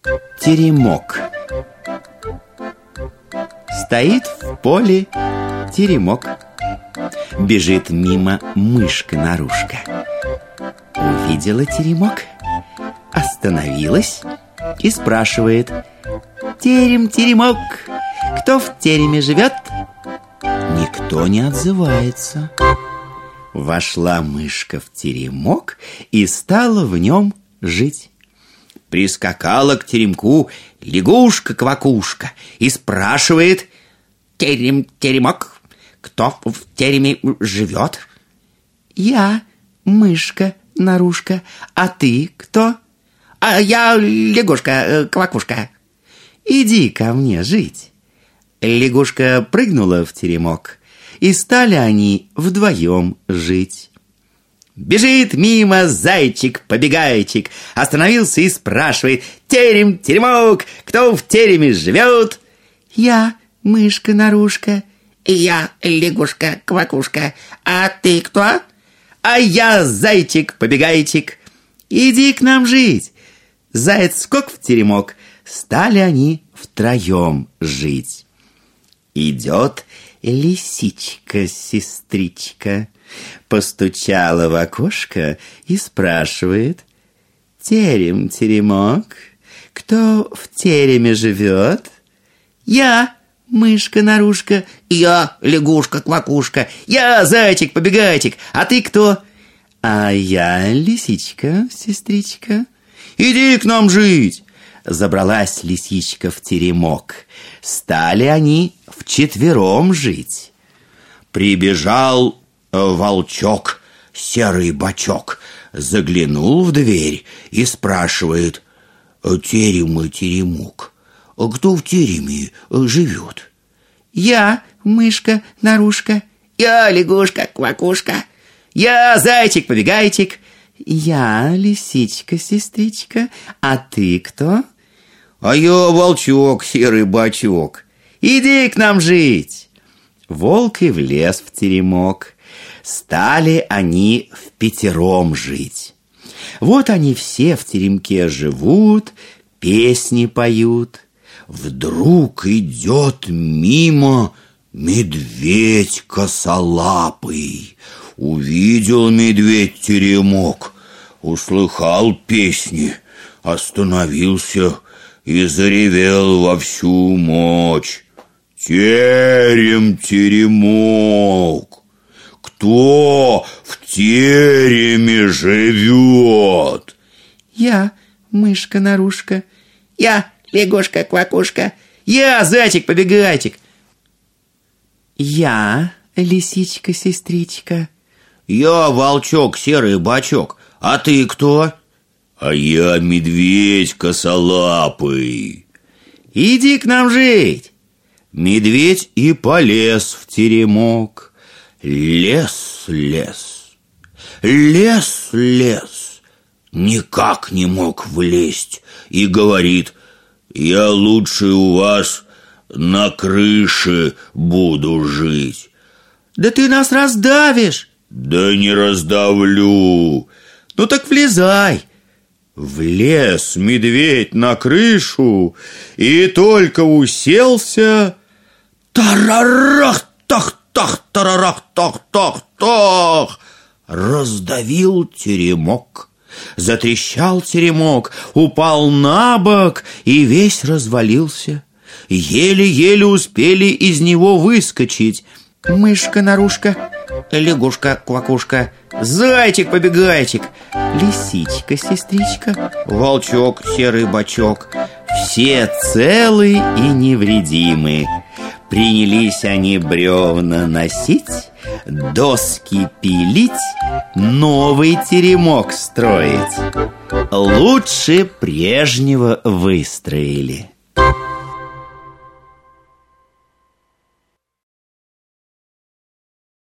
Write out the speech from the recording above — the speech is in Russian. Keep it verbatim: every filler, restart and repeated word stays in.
Теремок. Стоит в поле теремок. Бежит мимо мышка-нарушка. Увидела теремок, остановилась и спрашивает: терем, теремок, кто в тереме живет? Никто не отзывается. Вошла мышка в теремок и стала в нем жить. Прискакала к теремку лягушка-квакушка и спрашивает: терем, теремок, кто в тереме живет? Я, мышка-нарушка, а ты кто? А я лягушка-квакушка. Иди ко мне жить. Лягушка прыгнула в теремок, и стали они вдвоем жить. Бежит мимо зайчик-побегайчик, остановился и спрашивает: терем, теремок, кто в тереме живет? Я, мышка-нарушка. Я, лягушка-квакушка. А ты кто? А я зайчик-побегайчик. Иди к нам жить. Заяц скок в теремок, стали они втроем жить. Идет лисичка-сестричка, постучала в окошко и спрашивает: терем, теремок, кто в тереме живет? Я, мышка-нарушка. Я, лягушка-квакушка. Я, зайчик-побегайчик. А ты кто? А я лисичка-сестричка. Иди к нам жить. Забралась лисичка в теремок. Стали они вчетвером жить. Прибежал волчок, серый бочок, заглянул в дверь и спрашивает: терем и теремок, кто в тереме живет? Я, мышка-нарушка. Я, лягушка-квакушка. Я, зайчик-побегайчик. Я, лисичка-сестричка. А ты кто? А я волчок, серый бочок. Иди к нам жить. Волк и влез в теремок. Стали они впятером жить. Вот они все в теремке живут, песни поют. Вдруг идет мимо медведь косолапый. Увидел медведь теремок, услыхал песни, остановился и заревел во всю мощь: терем, теремок, кто в тереме живет? Я, мышка-нарушка. Я, лягушка-квакушка. Я, зайчик-побегайчик. Я, лисичка-сестричка. Я, волчок, серый бочок. А ты кто? А я медведь косолапый. Иди к нам жить. Медведь и полез в теремок. Лес, лес, лес, лес. Никак не мог влезть и говорит: я лучше у вас на крыше буду жить. Да ты нас раздавишь. Да не раздавлю. Ну так влезай. Влез медведь на крышу и только уселся, тарарах-тах-тах-тарарах-тах-тах-тах, раздавил теремок. Затрещал теремок, упал на бок и весь развалился. Еле-еле успели из него выскочить мышка-нарушка, лягушка-квакушка, зайчик-побегайчик, лисичка-сестричка, волчок, серый бочок. Все целы и невредимы. Принялись они бревна носить, доски пилить, новый теремок строить. Лучше прежнего выстроили.